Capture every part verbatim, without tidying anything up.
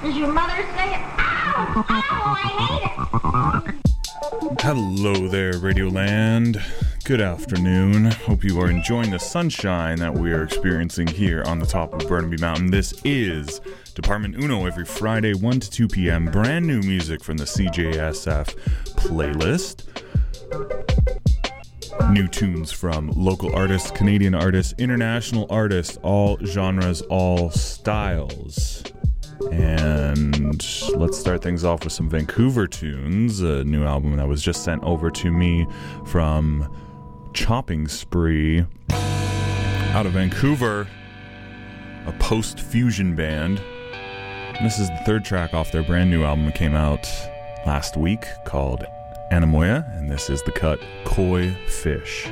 Does your mother say it? Ow! Ow! I hate it! Hello there, Radioland. Good afternoon. Hope you are enjoying the sunshine that we are experiencing here on the top of Burnaby Mountain. This is Department Uno every Friday, one to two p.m. Brand new music from the C J S F playlist. New tunes from local artists, Canadian artists, international artists, all genres, all styles. And let's start things off with some Vancouver tunes, a new album that was just sent over to me from Chopping Spree out of Vancouver, a post-fusion band. And this is the third track off their brand new album that came out last week called Anamoya, and this is the cut Koi Fish.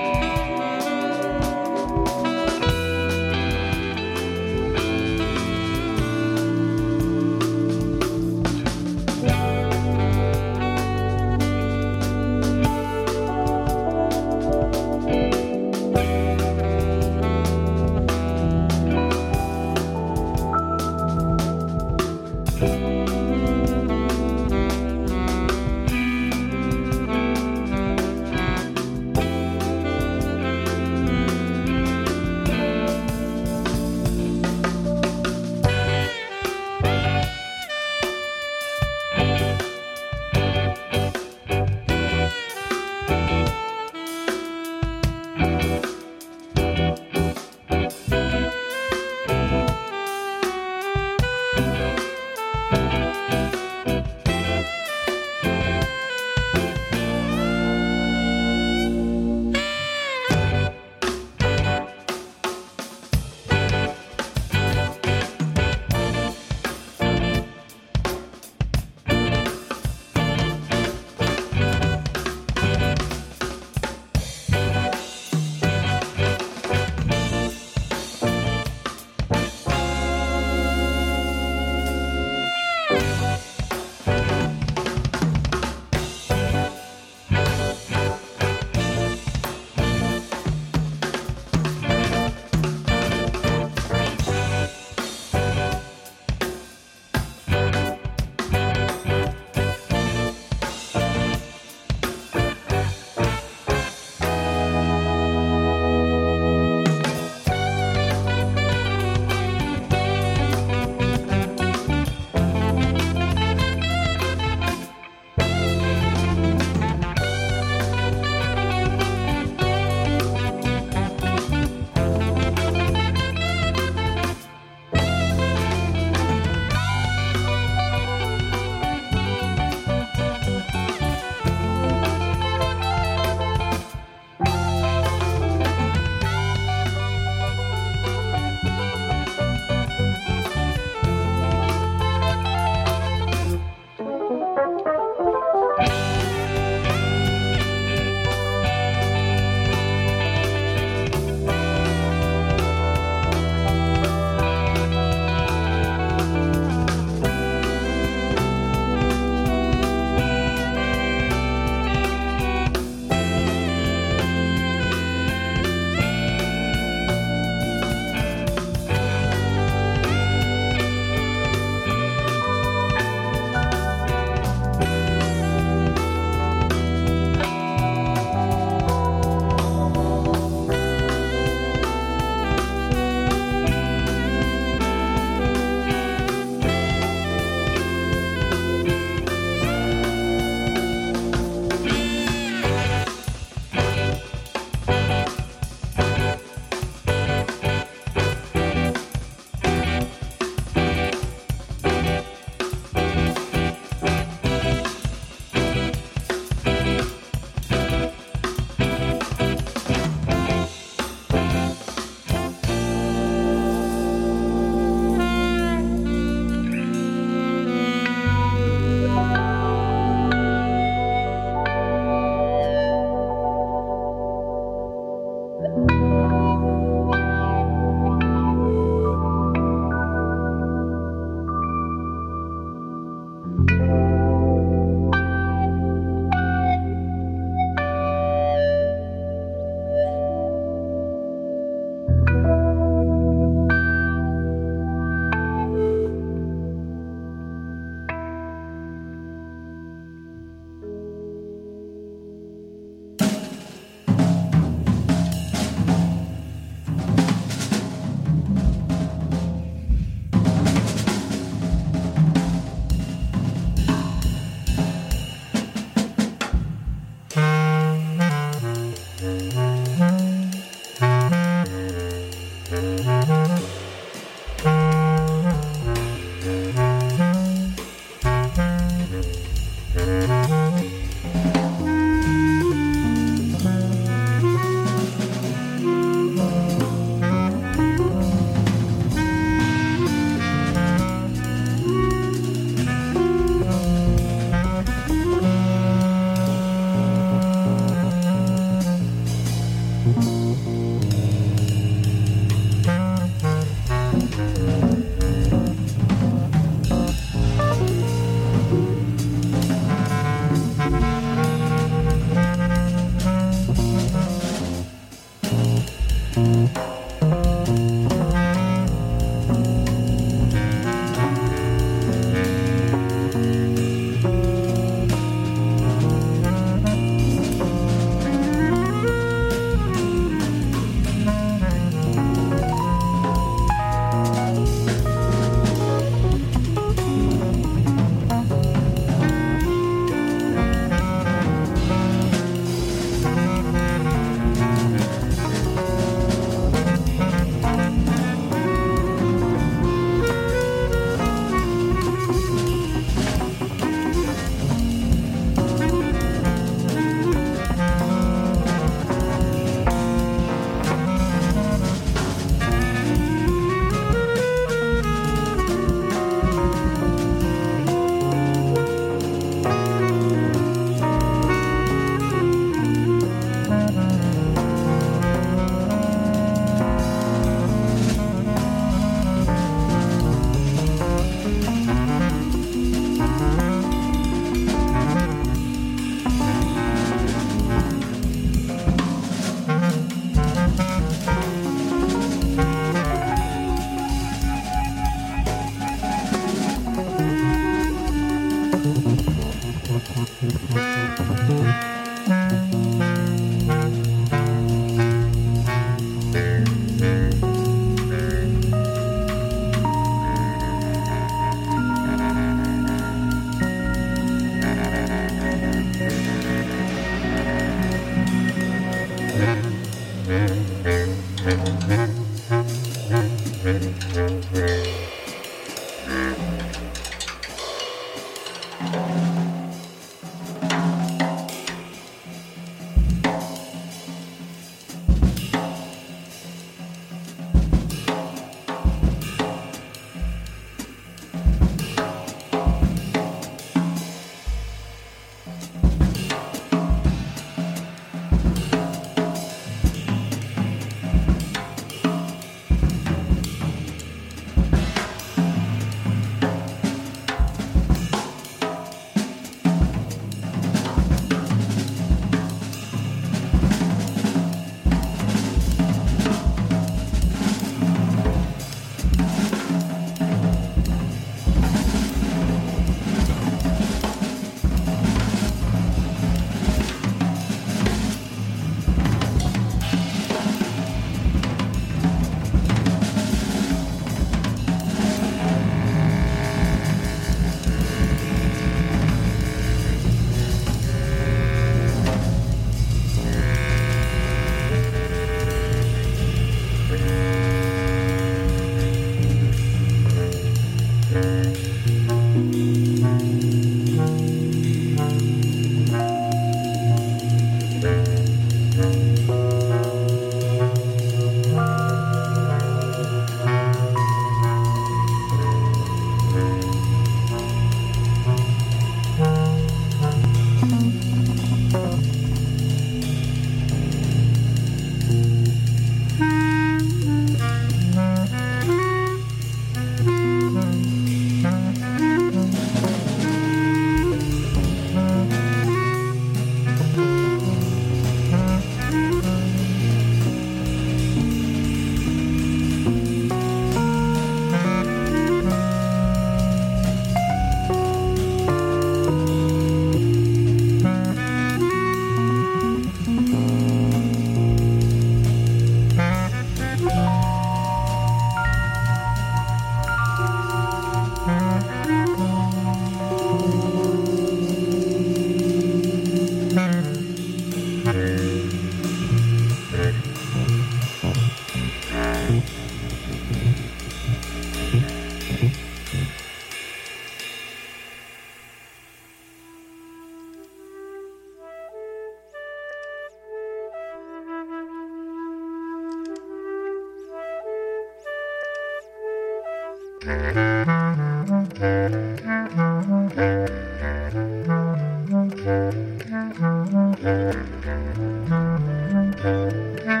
Thank you.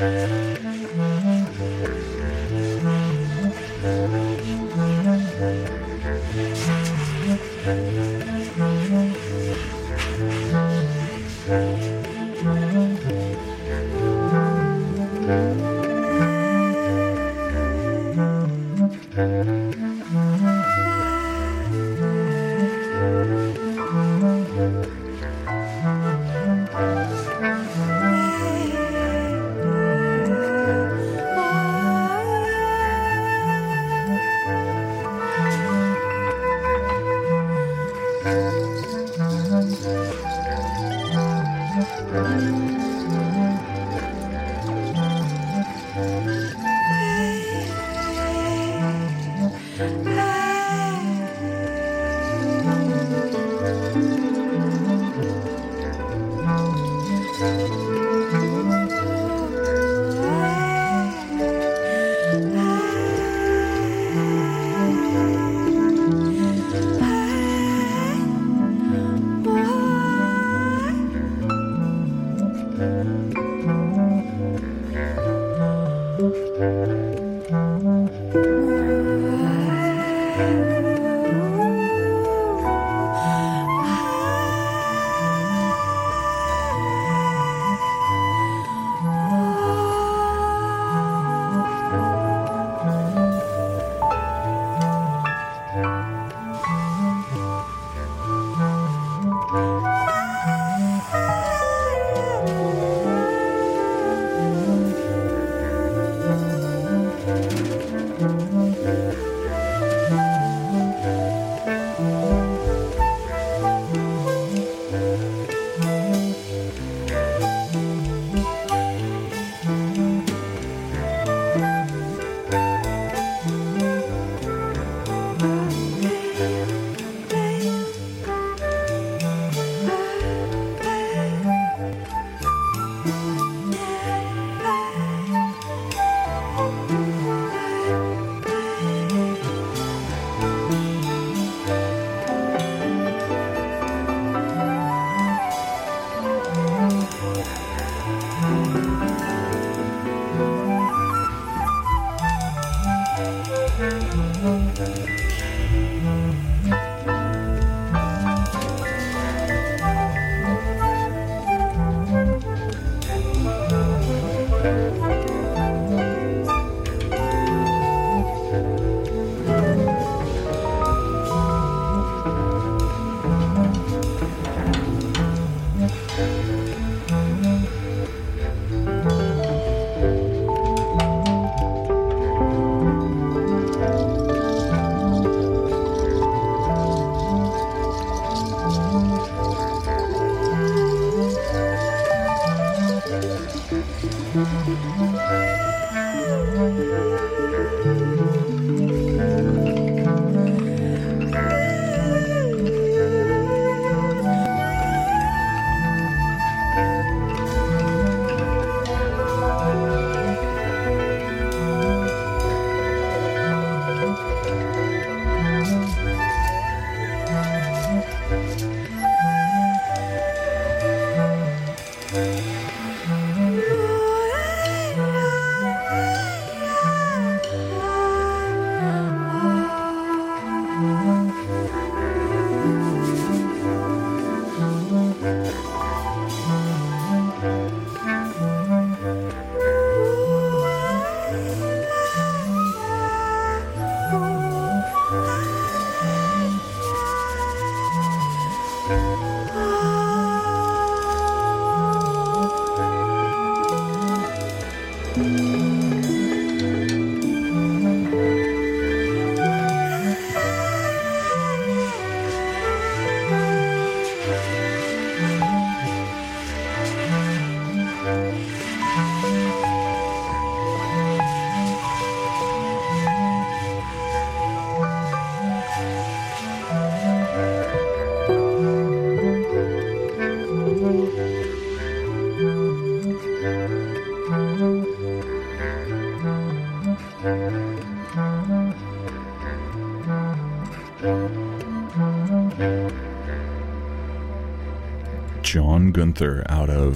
John Gunther out of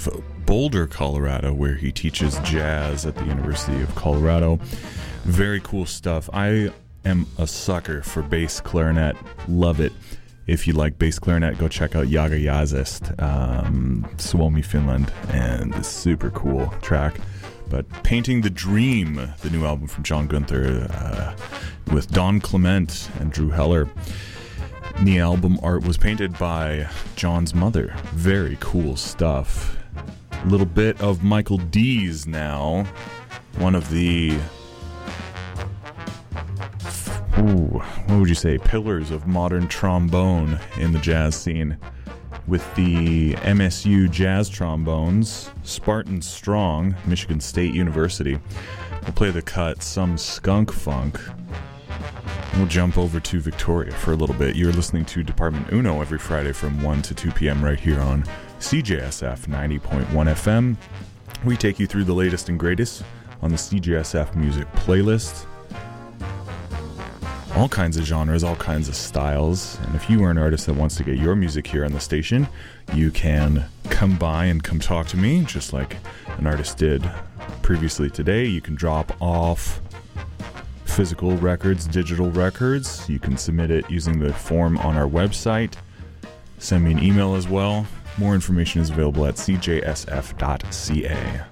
Boulder, Colorado, where he teaches jazz at the University of Colorado. Very cool stuff. I am a sucker for bass clarinet. Love it. If you like bass clarinet, go check out Jaga Jazest, um, Suomi, Finland, and this super cool track. But Painting the Dream, the new album from John Gunther, uh, with Don Clement and Drew Heller. The album art was painted by John's mother. Very cool stuff. A little bit of Michael Dees now. One of the, ooh, what would you say, pillars of modern trombone in the jazz scene. With the M S U Jazz Trombones, Spartan Strong, Michigan State University. We'll play the cut, Some Skunk Funk. We'll jump over to Victoria for a little bit. You're listening to Department Uno every Friday from one to two p.m. right here on C J S F ninety point one F M. We take you through the latest and greatest on the C J S F music playlist. All kinds of genres, all kinds of styles. And if you are an artist that wants to get your music here on the station, you can come by and come talk to me, just like an artist did previously today. You can drop off physical records, digital records. You can submit it using the form on our website. Send me an email as well. More information is available at c j s f dot c a.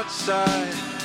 outside.